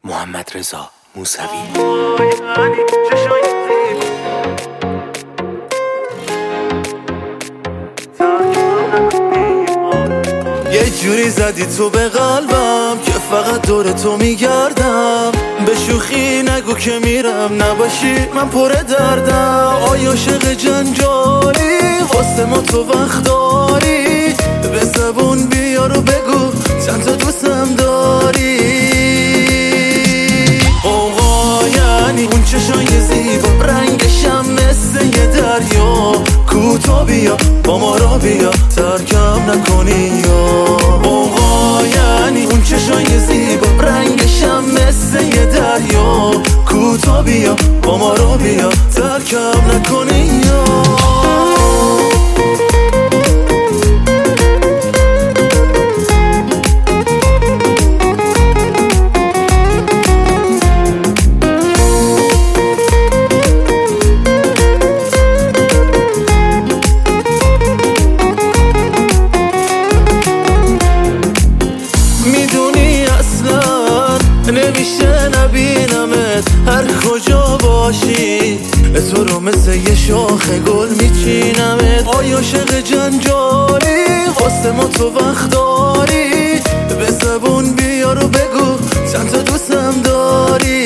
محمد رضا موسوی. یه جوری زدی تو به قلبم که فقط دور تو میگردم. به شوخی نگو که میرم، نباشی من پر دردم. آیا عاشق جنجالی واسه ما تو وقت داری؟ به زبون بیار و بگو چند تا دوستم داری. اوقا یعنی اون چشای زیبا رنگشم مثل یه دریا. کوتا بیا با ما را بیا ترکم نکنی یا. اوقا یعنی اون چشای زیبا رنگشم مثل یه دریا. کوتا بیا با ما را بیا ترکم نکنی یا. نمیشه نبینمت هر کجا باشی، تو رو مثل یه شاخ گل میچینمت. آیا عاشق جنجالی واسه ما تو وقت داری؟ به زبون بیار و بگو چند تا دوستم داری.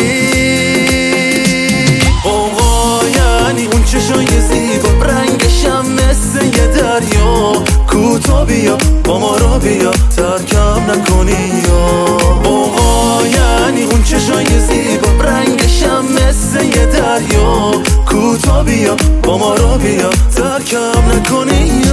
اوقا یعنی اون چشای زیبا رنگشم مثل یه دریا. کوتا بیا با ما را بیا ترکم نکنی یا. اوقا یعنی اون چشای زیبا رنگشم مثل یه دریا. کوتا بیا با ما را بیا ترکم نکنی یا.